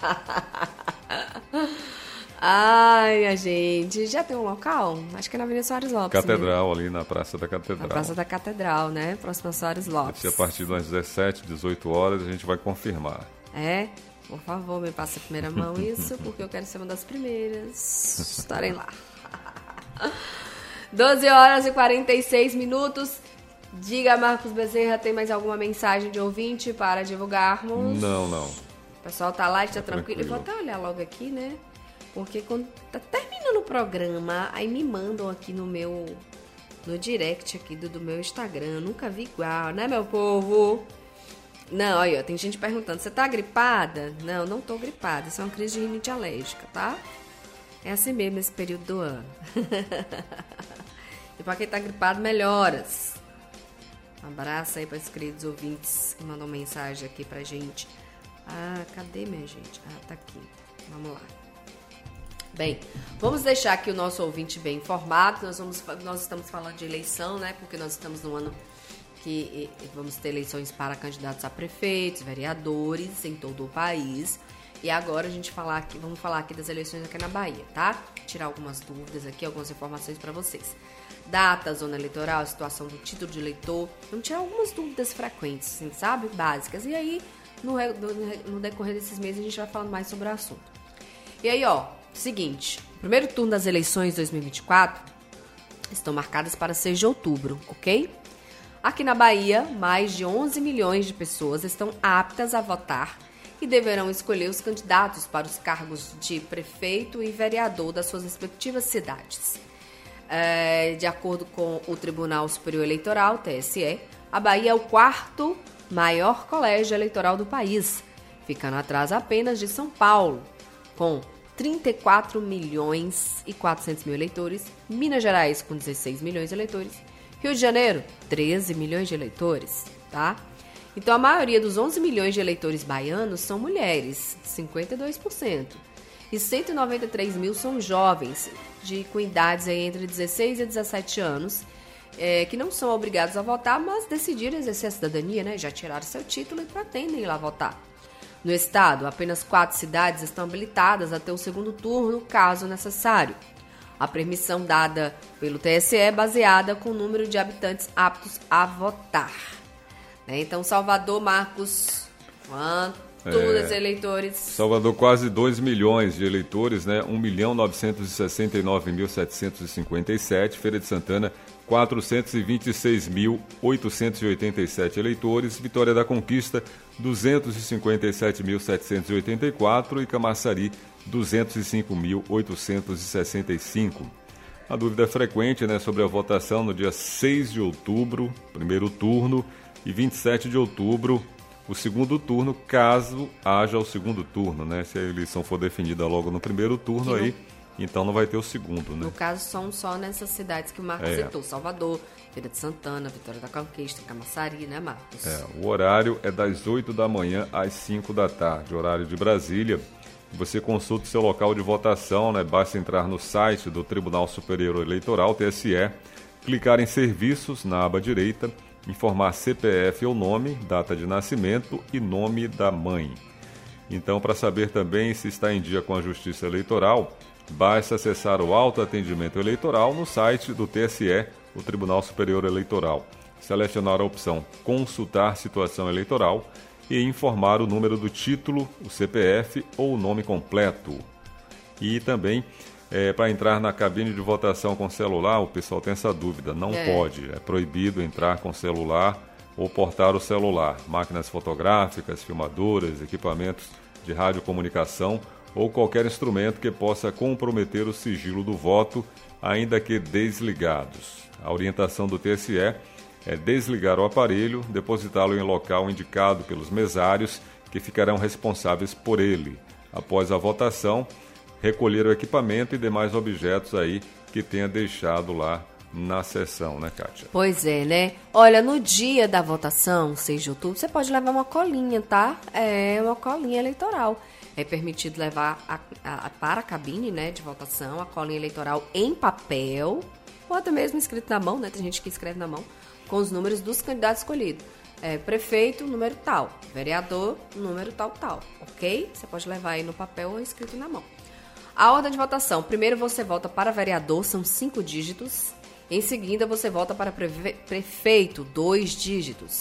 Ai, a gente, já tem um local? Acho que é na Avenida Soares Lopes. Catedral, mesmo. ali na Praça da Catedral. Na Praça da Catedral, né? Próxima Soares Lopes. Deve ser a partir das dezessete, dezoito horas, a gente vai confirmar. É? Por favor, me passe a primeira mão isso, porque eu quero ser uma das primeiras. Estarem lá. doze horas e quarenta e seis minutos. Diga, Marcos Bezerra, tem mais alguma mensagem de ouvinte para divulgarmos? Não, não. O pessoal tá lá e tá tranquilo. tranquilo. Eu vou até olhar logo aqui, né? Porque quando tá terminando o programa, aí me mandam aqui no meu... no direct aqui do, do meu Instagram. Eu nunca vi igual, né, meu povo? Não, olha, tem gente perguntando, você tá gripada? Não, não tô gripada. Isso é uma crise de rinite alérgica, tá? É assim mesmo esse período do ano. E pra quem tá gripado, melhoras. Um abraço aí para os queridos ouvintes que mandam mensagem aqui pra gente. Ah, cadê, minha gente? Ah, tá aqui. Vamos lá. Bem, vamos deixar aqui o nosso ouvinte bem informado. Nós, vamos, nós estamos falando de eleição, né? Porque nós estamos num ano que vamos ter eleições para candidatos a prefeitos, vereadores em todo o país. E agora a gente falar aqui, vamos falar aqui das eleições aqui na Bahia, tá? Tirar algumas dúvidas aqui, algumas informações para vocês. Data, zona eleitoral, situação do título de eleitor. Vamos tirar algumas dúvidas frequentes, assim, sabe? Básicas. E aí, no, no decorrer desses meses, a gente vai falando mais sobre o assunto. E aí, ó, seguinte. O primeiro turno das eleições dois mil e vinte e quatro estão marcadas para seis de outubro, ok? Aqui na Bahia, mais de onze milhões de pessoas estão aptas a votar e deverão escolher os candidatos para os cargos de prefeito e vereador das suas respectivas cidades. É, de acordo com o Tribunal Superior Eleitoral, T S E, a Bahia é o quarto maior colégio eleitoral do país, ficando atrás apenas de São Paulo, com trinta e quatro milhões e quatrocentos mil eleitores, Minas Gerais com dezesseis milhões de eleitores, Rio de Janeiro, treze milhões de eleitores, tá? Então, a maioria dos onze milhões de eleitores baianos são mulheres, cinquenta e dois por cento. E cento e noventa e três mil são jovens, de, com idades aí entre dezesseis e dezessete anos, é, que não são obrigados a votar, mas decidiram exercer a cidadania, né? Já tiraram seu título e pretendem ir lá votar. No estado, apenas quatro cidades estão habilitadas a ter o segundo turno, caso necessário. A permissão dada pelo T S E é baseada com o número de habitantes aptos a votar. Então, Salvador, Marcos, quantos é, eleitores? Salvador, quase dois milhões de eleitores, né? um milhão novecentos e sessenta e nove mil setecentos e cinquenta e sete. Feira de Santana, quatrocentos e vinte e seis mil oitocentos e oitenta e sete eleitores. Vitória da Conquista, duzentos e cinquenta e sete mil setecentos e oitenta e quatro. E Camaçari, duzentos e cinco mil oitocentos e sessenta e cinco. A dúvida é frequente, né, sobre a votação no dia seis de outubro, primeiro turno, e vinte e sete de outubro, o segundo turno, caso haja o segundo turno, né? Se a eleição for definida logo no primeiro turno, aí, então não vai ter o segundo, né? No caso, são só nessas cidades que o Marcos é. citou, Salvador, Feira de Santana, Vitória da Conquista, Camaçari, né, Marcos? É, o horário é das oito da manhã às cinco da tarde, horário de Brasília. Você consulta o seu local de votação, né? Basta entrar no site do Tribunal Superior Eleitoral, T S E, clicar em Serviços, na aba direita, informar C P F ou nome, data de nascimento e nome da mãe. Então, para saber também se está em dia com a Justiça Eleitoral, basta acessar o autoatendimento eleitoral no site do T S E, o Tribunal Superior Eleitoral. Selecionar a opção Consultar Situação Eleitoral e informar o número do título, o C P F ou o nome completo. E também É, para entrar na cabine de votação com celular, o pessoal tem essa dúvida. Não É. pode, é proibido entrar com celular ou portar o celular. Máquinas fotográficas, filmadoras, equipamentos de radiocomunicação ou qualquer instrumento que possa comprometer o sigilo do voto, ainda que desligados. A orientação do T S E é desligar o aparelho, depositá-lo em local indicado pelos mesários, que ficarão responsáveis por ele. Após a votação, recolher o equipamento e demais objetos aí que tenha deixado lá na sessão, né, Kátia? Pois é, né? Olha, no dia da votação, seis de outubro, você pode levar uma colinha, tá? É uma colinha eleitoral. É permitido levar a, a, para a cabine, né, de votação a colinha eleitoral em papel, ou até mesmo escrito na mão, né? Tem gente que escreve na mão, com os números dos candidatos escolhidos. É, prefeito, número tal. Vereador, número tal, tal. Ok? Você pode levar aí no papel ou escrito na mão. A ordem de votação. Primeiro você vota para vereador, são cinco dígitos. Em seguida você vota para prefe- prefeito, dois dígitos.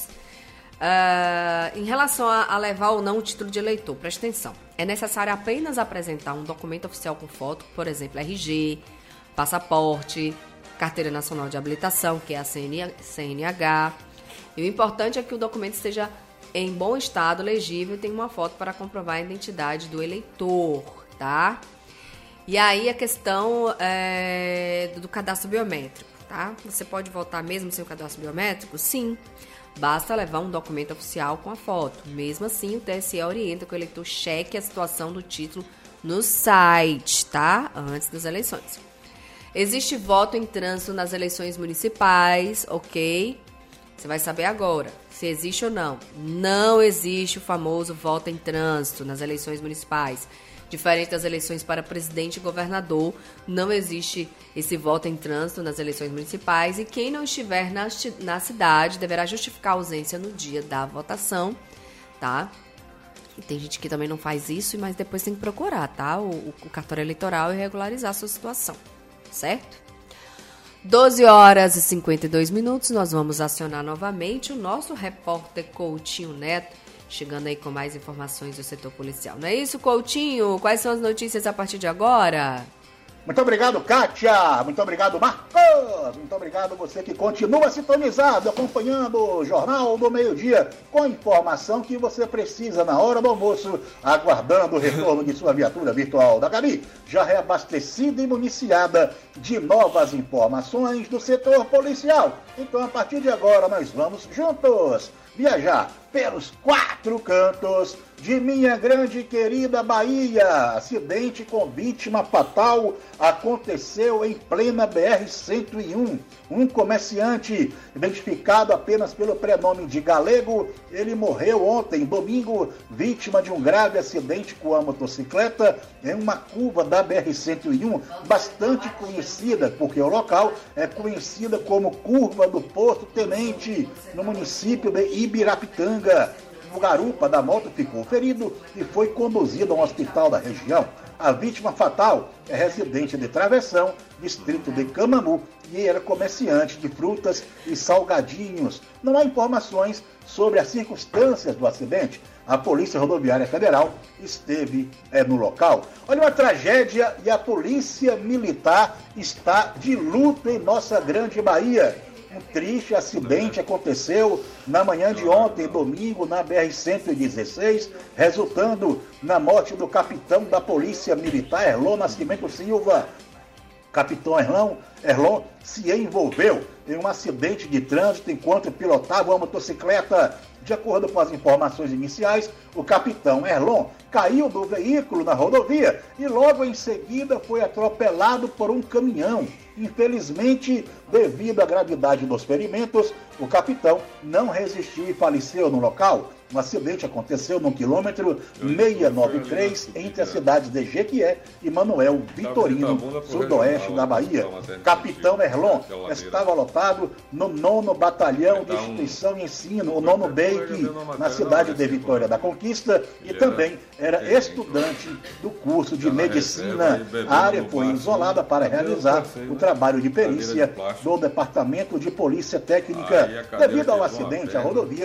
Uh, em relação a, a levar ou não o título de eleitor, preste atenção. É necessário apenas apresentar um documento oficial com foto, por exemplo, R G, passaporte, Carteira Nacional de Habilitação, que é a C N H. E o importante é que o documento esteja em bom estado, legível, e tenha uma foto para comprovar a identidade do eleitor, tá? E aí a questão é, do cadastro biométrico, tá? Você pode votar mesmo sem o cadastro biométrico? Sim. Basta levar um documento oficial com a foto. Mesmo assim, o T S E orienta que o eleitor cheque a situação do título no site, tá? Antes das eleições. Existe voto em trânsito nas eleições municipais, ok? Você vai saber agora se existe ou não. Não existe o famoso voto em trânsito nas eleições municipais. Diferente das eleições para presidente e governador, não existe esse voto em trânsito nas eleições municipais e quem não estiver na, na cidade deverá justificar a ausência no dia da votação, tá? E tem gente que também não faz isso, mas depois tem que procurar, tá? O, o cartório eleitoral e regularizar a sua situação, certo? doze horas e cinquenta e dois minutos, nós vamos acionar novamente o nosso repórter Coutinho Neto, chegando aí com mais informações do setor policial. Não é isso, Coutinho? Quais são as notícias a partir de agora? Muito obrigado, Kátia. Muito obrigado, Marcos. Muito obrigado você que continua sintonizado, acompanhando o Jornal do Meio-Dia, com a informação que você precisa na hora do almoço, aguardando o retorno de sua viatura virtual da Gabi, já reabastecida e municiada de novas informações do setor policial. Então, a partir de agora, nós vamos juntos viajar pelos quatro cantos de minha grande e querida Bahia. Acidente com vítima fatal aconteceu em plena B R cento e um. Um comerciante, identificado apenas pelo prenome de Galego, ele morreu ontem, domingo, vítima de um grave acidente com a motocicleta em uma curva da B R cento e um, bastante conhecida, porque o local é conhecida como Curva do Posto Tenente, no município de Ibirapitanga. O garupa da moto ficou ferido e foi conduzido a um hospital da região. A vítima fatal é residente de Travessão, distrito de Camamu, e era comerciante de frutas e salgadinhos. Não há informações sobre as circunstâncias do acidente. A Polícia Rodoviária Federal esteve é, no local. Olha, uma tragédia e a Polícia Militar está de luto em nossa grande Bahia. Um triste acidente aconteceu na manhã de ontem, domingo, na B R cento e dezesseis, resultando na morte do capitão da Polícia Militar, Erlon Nascimento Silva. Capitão Erlon, Erlon se envolveu em um acidente de trânsito enquanto pilotava uma motocicleta. De acordo com as informações iniciais, o capitão Erlon caiu do veículo na rodovia e logo em seguida foi atropelado por um caminhão. Infelizmente, devido à gravidade dos ferimentos, o capitão não resistiu e faleceu no local. O acidente aconteceu no quilômetro seiscentos e noventa e três entre as cidades de Jequié e Manuel Vitorino, sudoeste da Bahia. Capitão Erlon estava lotado no nono Batalhão de Instituição e Ensino, o nono B E I C, na cidade de Vitória da Conquista, e também era estudante do curso de Medicina. A área foi isolada para realizar o trabalho de perícia do Departamento de Polícia Técnica. Devido ao acidente, a rodovia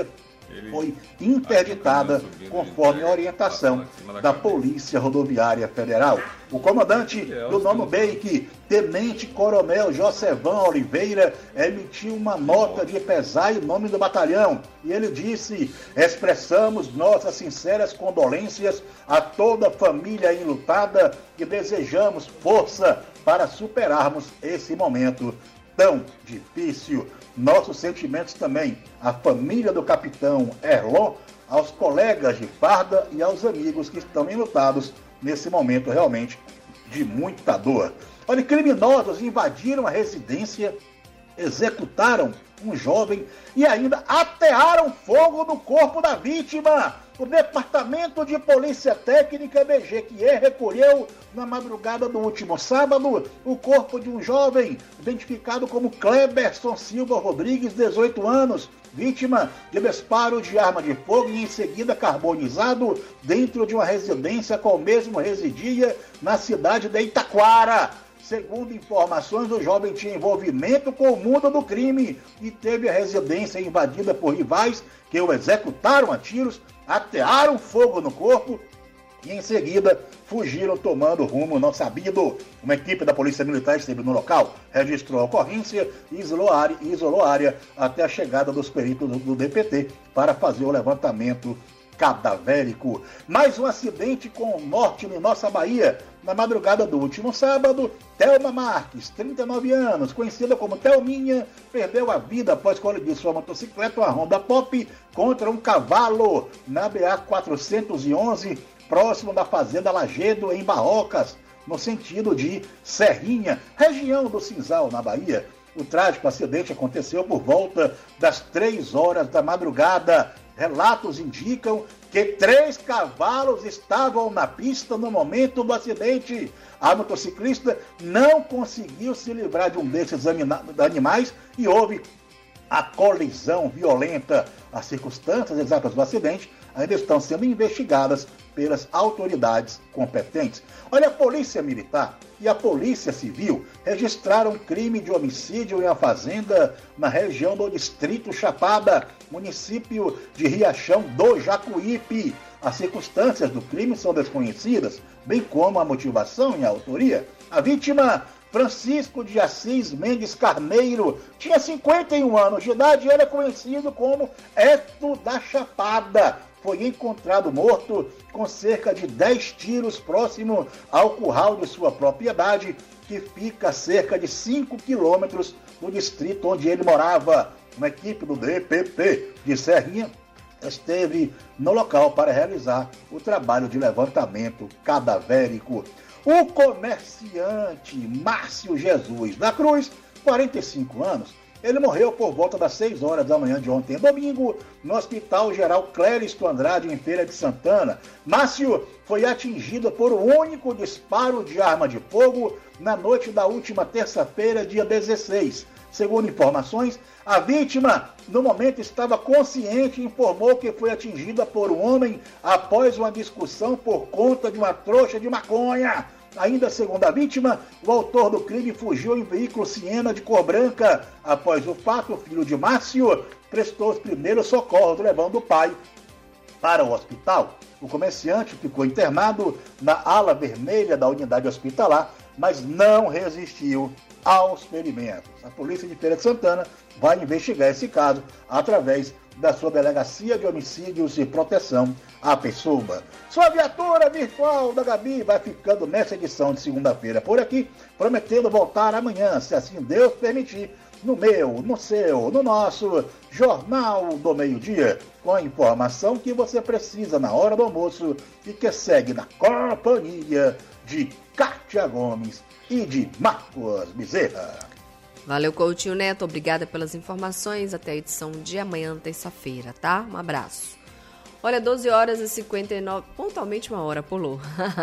foi interditada conforme a orientação da Polícia Rodoviária Federal. O comandante do nono B I C, Tenente Coronel Josevão Oliveira, emitiu uma nota de pesar em nome do batalhão e ele disse: expressamos nossas sinceras condolências a toda a família enlutada e desejamos força para superarmos esse momento tão difícil. Nossos sentimentos também à família do capitão Erlon, aos colegas de farda e aos amigos que estão enlutados nesse momento realmente de muita dor. Olha, criminosos invadiram a residência, executaram um jovem e ainda atearam fogo no corpo da vítima. O Departamento de Polícia Técnica B G Q E recolheu na madrugada do último sábado o corpo de um jovem identificado como Cleberson Silva Rodrigues, dezoito anos, vítima de disparo de arma de fogo e em seguida carbonizado dentro de uma residência com o mesmo residia na cidade de Itaquara. Segundo informações, o jovem tinha envolvimento com o mundo do crime e teve a residência invadida por rivais que o executaram a tiros, atearam fogo no corpo e em seguida fugiram tomando rumo não sabido. Uma equipe da Polícia Militar esteve no local, registrou a ocorrência e isolou a área, isolou a área até a chegada dos peritos do, do D P T para fazer o levantamento cadavérico. Mais um acidente com morte em nossa Bahia. Na madrugada do último sábado, Thelma Marques, trinta e nove anos, conhecida como Thelminha, perdeu a vida após colidir sua motocicleta, uma Honda Pop, contra um cavalo na B A quatrocentos e onze, próximo da Fazenda Lagedo, em Barrocas, no sentido de Serrinha, região do Cinzal, na Bahia. O trágico acidente aconteceu por volta das três horas da madrugada. Relatos indicam que três cavalos estavam na pista no momento do acidente. A motociclista não conseguiu se livrar de um desses animais e houve a colisão violenta. As circunstâncias exatas do acidente ainda estão sendo investigadas pelas autoridades competentes. Olha, a Polícia Militar e a Polícia Civil registraram crime de homicídio em uma fazenda na região do Distrito Chapada, município de Riachão do Jacuípe. As circunstâncias do crime são desconhecidas, bem como a motivação e a autoria. A vítima, Francisco de Assis Mendes Carneiro, tinha cinquenta e um anos de idade e era conhecido como Eto da Chapada. Foi encontrado morto com cerca de dez tiros próximo ao curral de sua propriedade, que fica a cerca de cinco quilômetros do distrito onde ele morava. Uma equipe do D P T de Serrinha esteve no local para realizar o trabalho de levantamento cadavérico. O comerciante Márcio Jesus da Cruz, quarenta e cinco anos, ele morreu por volta das seis horas da manhã de ontem, domingo, no Hospital Geral Clériston Andrade, em Feira de Santana. Márcio foi atingido por um único disparo de arma de fogo na noite da última terça-feira, dia dezesseis. Segundo informações, a vítima, no momento, estava consciente e informou que foi atingida por um homem após uma discussão por conta de uma trouxa de maconha. Ainda segundo a vítima, o autor do crime fugiu em veículo Siena de cor branca. Após o fato, o filho de Márcio prestou os primeiros socorros, levando o pai para o hospital. O comerciante ficou internado na ala vermelha da unidade hospitalar, mas não resistiu aos ferimentos. A polícia de Feira de Santana vai investigar esse caso através da sua Delegacia de Homicídios e Proteção à Pessoa. Sua viatura virtual da Gabi vai ficando nessa edição de segunda-feira por aqui, prometendo voltar amanhã, se assim Deus permitir, no meu, no seu, no nosso Jornal do Meio-Dia, com a informação que você precisa na hora do almoço e que segue na companhia de Kátia Gomes e de Marcos Bezerra. Valeu, Coutinho Neto. Obrigada pelas informações. Até a edição de amanhã, terça-feira, tá? Um abraço. Olha, doze horas e cinquenta e nove... Pontualmente uma hora, pulou.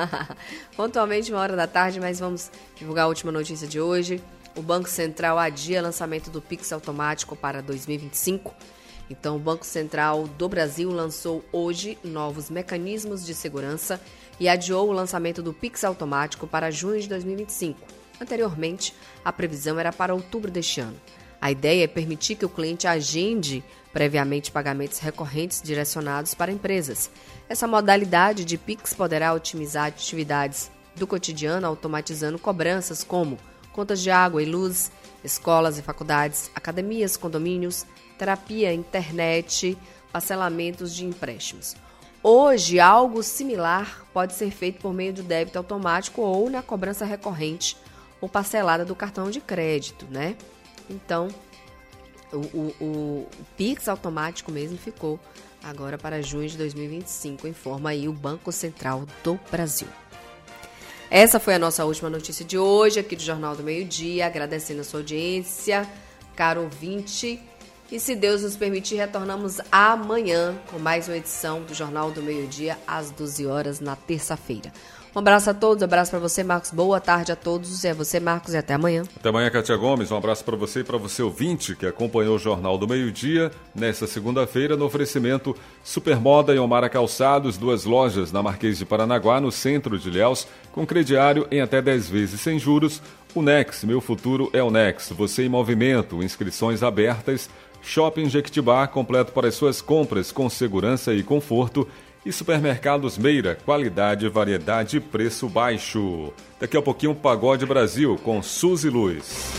Pontualmente uma hora da tarde, mas vamos divulgar a última notícia de hoje. O Banco Central adia lançamento do Pix automático para dois mil e vinte e cinco. Então, o Banco Central do Brasil lançou hoje novos mecanismos de segurança e adiou o lançamento do Pix automático para junho de dois mil e vinte e cinco. Anteriormente, a previsão era para outubro deste ano. A ideia é permitir que o cliente agende previamente pagamentos recorrentes direcionados para empresas. Essa modalidade de Pix poderá otimizar atividades do cotidiano, automatizando cobranças como contas de água e luz, escolas e faculdades, academias, condomínios, terapia, internet, parcelamentos de empréstimos. Hoje, algo similar pode ser feito por meio do débito automático ou na cobrança recorrente ou parcelada do cartão de crédito, né? Então, o, o, o Pix automático mesmo ficou agora para junho de dois mil e vinte e cinco, informa aí o Banco Central do Brasil. Essa foi a nossa última notícia de hoje aqui do Jornal do Meio-Dia, agradecendo a sua audiência, caro ouvinte. E se Deus nos permitir, retornamos amanhã com mais uma edição do Jornal do Meio-Dia, às doze horas, na terça-feira. Um abraço a todos, um abraço para você, Marcos. Boa tarde a todos. E a você, Marcos, e até amanhã. Até amanhã, Kátia Gomes. Um abraço para você e para você, ouvinte, que acompanhou o Jornal do Meio-Dia nesta segunda-feira, no oferecimento Supermoda e Omara Calçados, duas lojas na Marquês de Paranaguá, no centro de Ilhéus, com crediário em até dez vezes sem juros. O Nex, meu futuro é o Nex. Você em movimento, inscrições abertas. Shopping Jequitibá, completo para as suas compras com segurança e conforto. E Supermercados Meira, qualidade, variedade e preço baixo. Daqui a pouquinho, Pagode Brasil com Suzy Luz.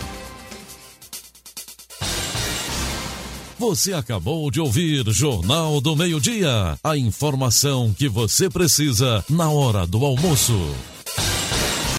Você acabou de ouvir Jornal do Meio-Dia. A informação que você precisa na hora do almoço.